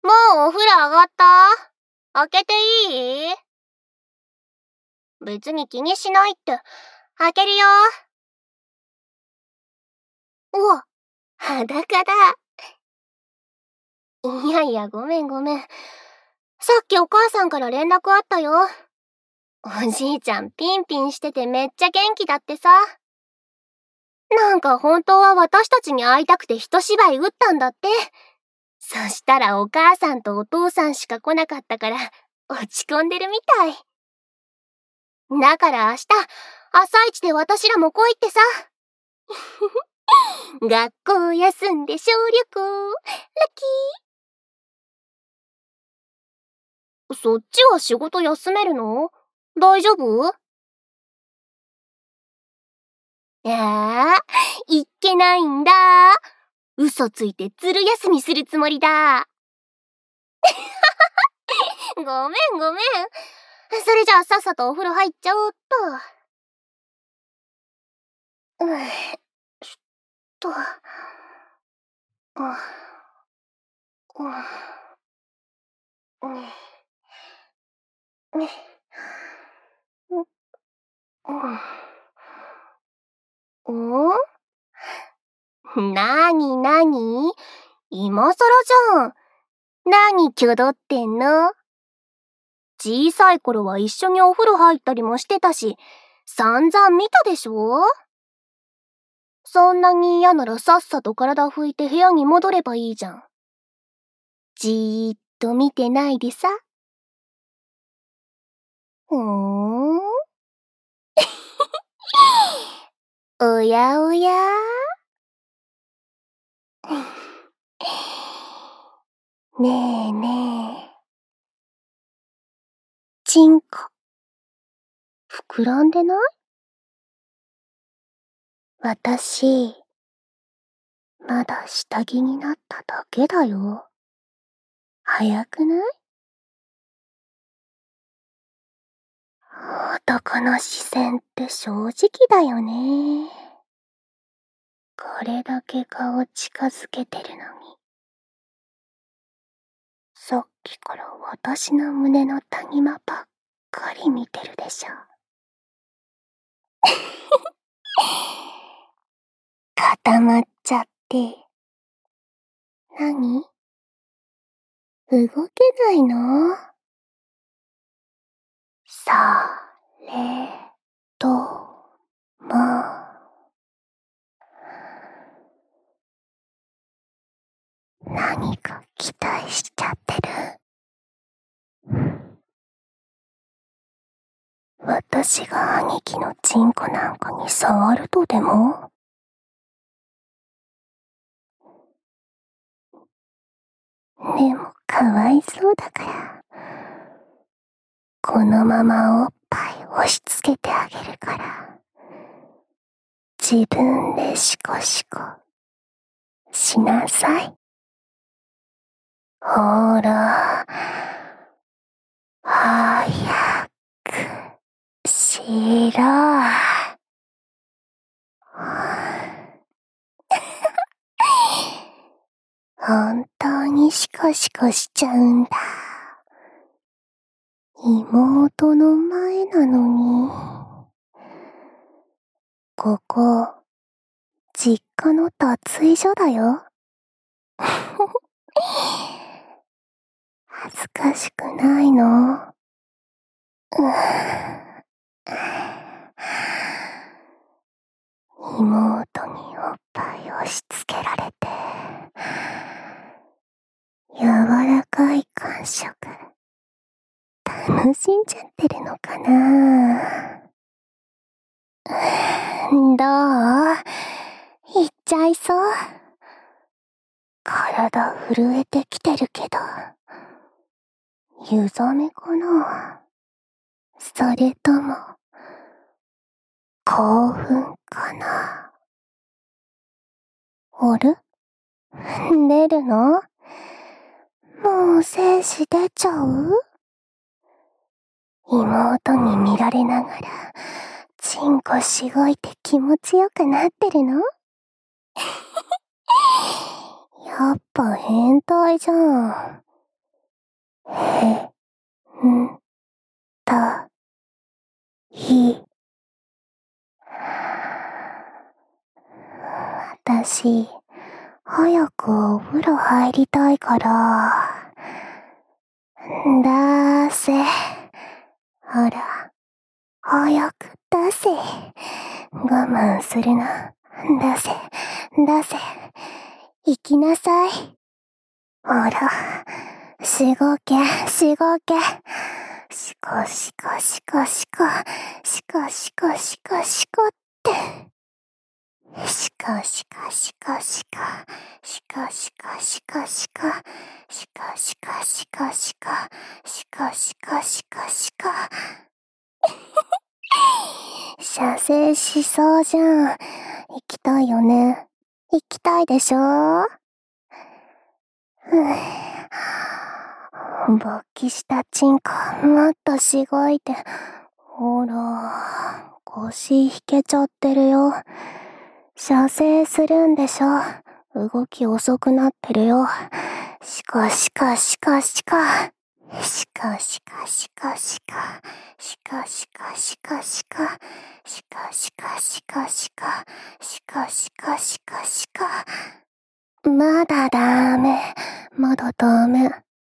もうお風呂上がった？開けていい？別に気にしないって。開けるよ。うわ、裸だ。いやいや、ごめん。さっきお母さんから連絡あったよ。おじいちゃんピンピンしててめっちゃ元気だってさ。なんか本当は私たちに会いたくて一芝居打ったんだって。そしたらお母さんとお父さんしか来なかったから落ち込んでるみたい。だから明日、朝一で私らも来いってさ。学校休んで小旅行。ラッキー。そっちは仕事休めるの？大丈夫？いっけないんだ。嘘ついてずる休みするつもりだ。ごめん。それじゃあさっさとお風呂入っちゃおうっと。と。なに今更じゃん。何きょどってんの？小さい頃は一緒にお風呂入ったりもしてたし、散々見たでしょ？そんなに嫌ならさっさと体拭いて部屋に戻ればいいじゃん。じーっと見てないでさ。おやおやねえ。チンコ。膨らんでない？私、まだ下着になっただけだよ。早くない？男の視線って正直だよね。これだけ顔近づけてるのに。さっきから私の胸の谷間ばっかり見てるでしょ。固まっちゃって。何？動けないの？それとも、何か期待しちゃってる？私が兄貴のチンコなんかに触るとでも？でもかわいそうだから、このままおっぱい押し付けてあげるから、自分でシコシコしなさい。ほら、早くしろ。本当にシコシコしちゃうんだ。妹の前なのに。ここ、実家の脱衣所だよ。恥ずかしくないの？妹におっぱい押し付けられて、柔らかい感触、楽しんじゃってるのかな？どう？言っちゃいそう？体震えてきてるけど、湯冷めかな？それとも、興奮かな？あれ？出るの？もう精子出ちゃう？妹に見られながら、チンコしごいて気持ちよくなってるの？やっぱ変態じゃん。 へ、ん、た、ひ。私、早くお風呂入りたいから。出せ。ほら、早く出せ。我慢するな。出せ、出せ。行きなさい。ほら、しごけ、しごけ。しこしこしこしこ、しこしこしこしこって。しこしこしこしこ、しこしこしこしこ、しこしこしこしこ、しこしこしこしこ。射精しそうじゃん。行きたいよね。行きたいでしょ？勃起したチンコ、もっとしごいて。ほら、腰引けちゃってるよ。射精するんでしょ？動き遅くなってるよ。しかしかしかしか。しかしかしかしか。しかしかしかしか。しかしかしかしか。しかしかしかしか。まだダメ。まだダメ。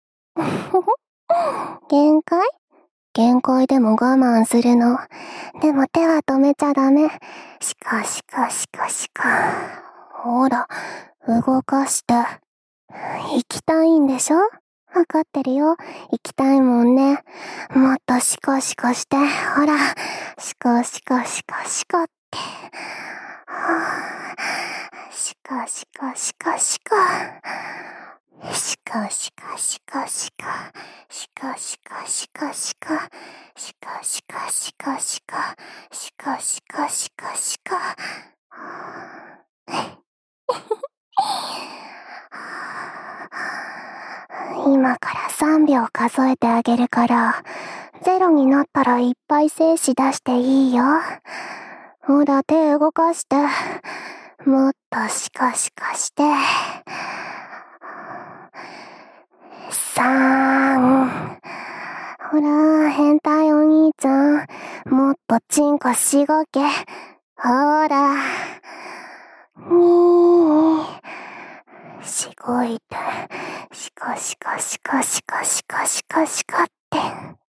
限界？限界でも我慢するの。でも手は止めちゃダメ。しかしかしかしか。ほら、動かして。行きたいんでしょ？わかってるよ。行きたいもんね。もっとシコシコして。ほら、シコシコシコシコって。はぁ、シコシコシコシコ。シコシコシコシコ。シコシコシコシコ。シコシコシコシコ。シコシコシコシコ。今から3秒数えてあげるから、0になったらいっぱい精子出していいよ。ほら、手動かして。もっとシコシコして。3。ほら、変態お兄ちゃん。もっとチンコしごけ。ほら。2。しごいて。シコシコシコシコシコシコシコって。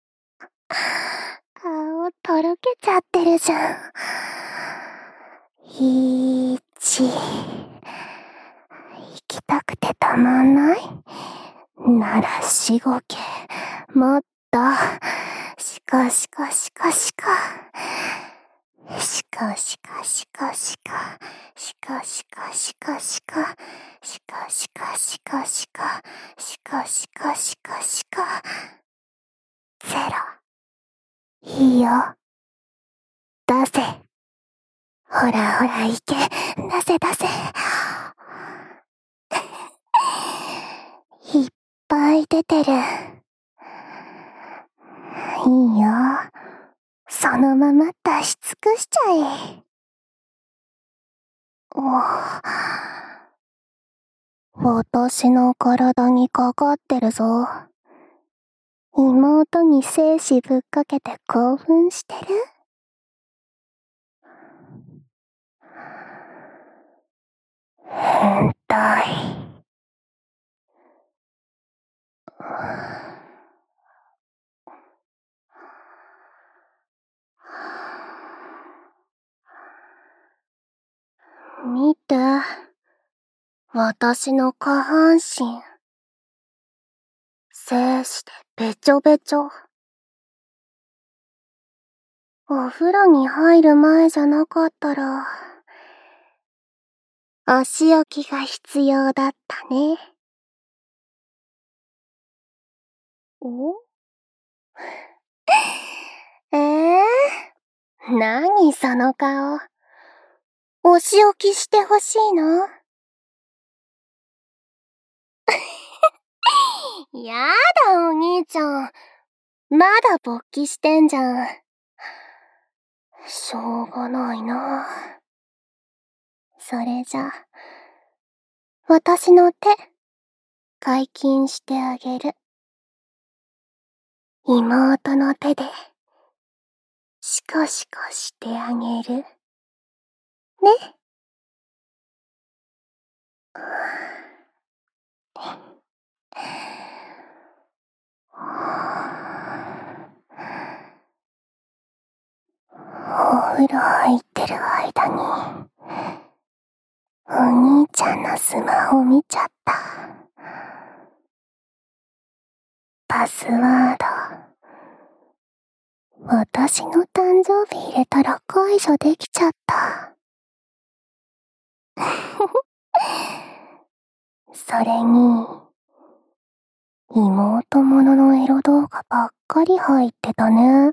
顔とろけちゃってるじゃん。1。行きたくてたまんない？ならしごけ。もっと。シコシコシコシコ。シコシコシコシコ。シコシコシコシコ。シコシコシコシコ。シコシコシコシコ。0。いいよ。出せ。ほらほら行け。出せ出せ。いっぱい出てる。いいよ。そのまま出し尽くしちゃえ。私の体にかかってるぞ。妹に精子ぶっかけて興奮してる？変態。見て。私の下半身。精子でべちょべちょ。お風呂に入る前じゃなかったら、お仕置きが必要だったね。お？何その顔。お仕置きしてほしいの？やだお兄ちゃん。まだ勃起してんじゃん。しょうがないな。それじゃ、私の手、解禁してあげる。 妹の手で、シコシコしてあげる。ね。お風呂入ってる間に、お兄ちゃんのスマホ見ちゃった。パスワード。私の誕生日入れたら解除できちゃった。それに、妹もののエロ動画ばっかり入ってたね。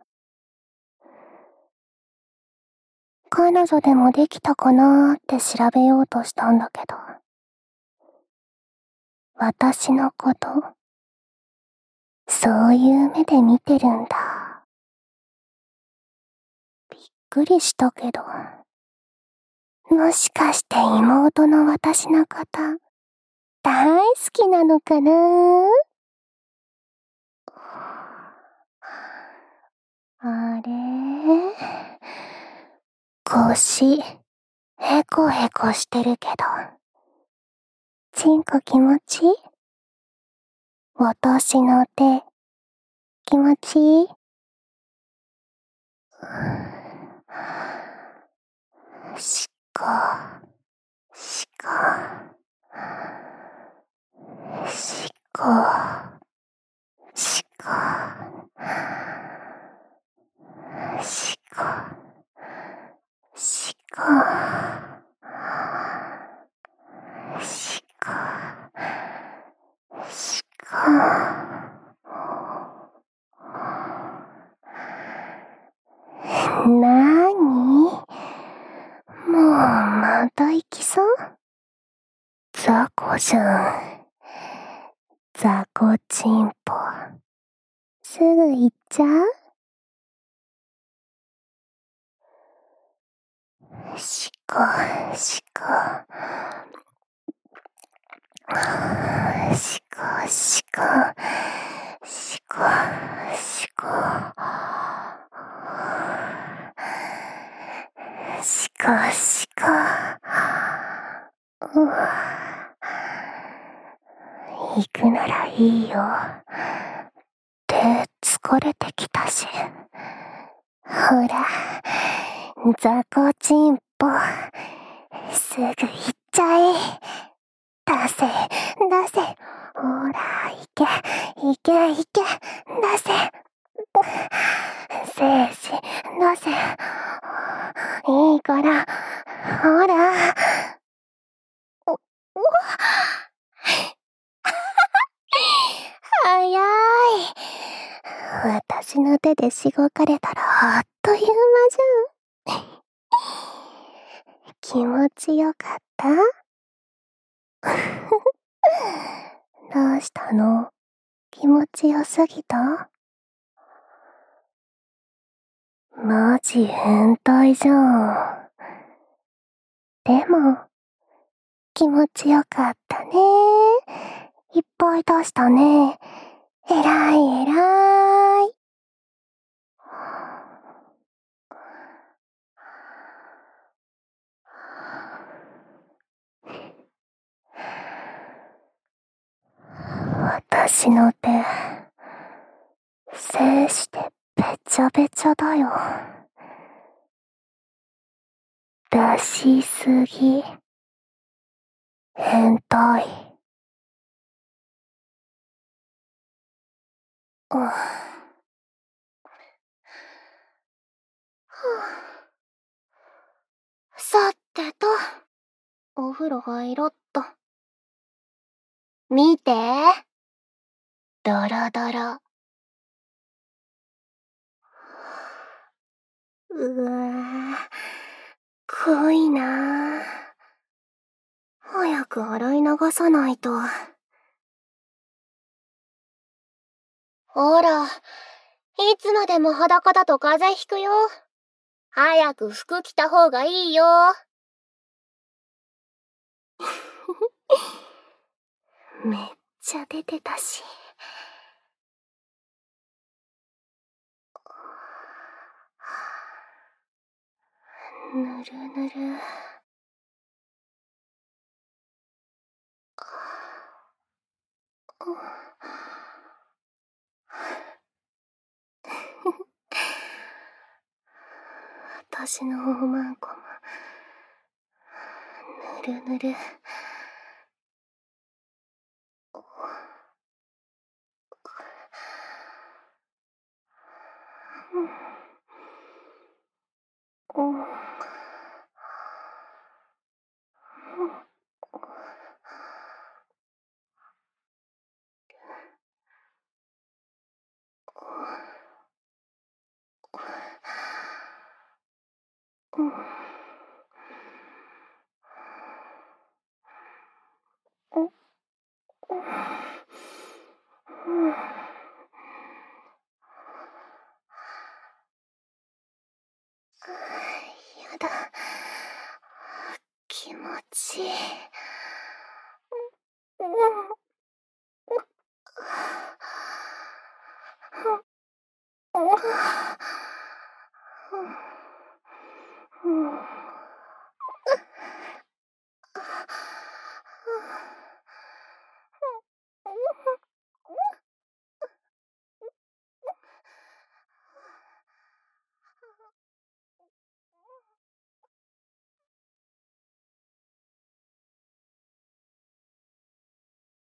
彼女でもできたかなーって調べようとしたんだけど、私のこと、そういう目で見てるんだ。びっくりしたけど、もしかして妹の私のこと、大好きなのかなー？あれ？腰、へこへこしてるけど、チンコ気持ちいい？私の手、気持ちいい？しこ、しこ、しこ、しこ、しこ、しこ、しこ、しこ。なーに？もうまた行きそう？雑魚じゃん。雑魚チンポ。すぐ行っちゃう？しこ、しこ。しこ、しこ。しこ、しこ。しこ、しこ。行くならいいよ。手疲れてきたし。ほら、雑魚チンポ。すぐ行っちゃえ。出せ、出せ。ほら、行け、行け、行け。出せ。精子、出せ。いいから、ほら。早い。私の手でしごかれたらあっという間じゃん。気持ちよかった？どうしたの？気持ちよすぎた？マジ変態じゃん。でも、気持ちよかったね。いっぱい出したね。えらいえらい。私の手、精子でべちゃべちゃだよ。出しすぎ。変態。さてと、お風呂入ろっと。見て。ドロドロ。うわぁ、濃いなぁ。早く洗い流さないと。ほら、いつまでも裸だと風邪ひくよ。早く服着た方がいいよ。めっちゃ出てたし。 ぬるぬる。私のおまんこもぬるぬる。やだ。気持ちいい。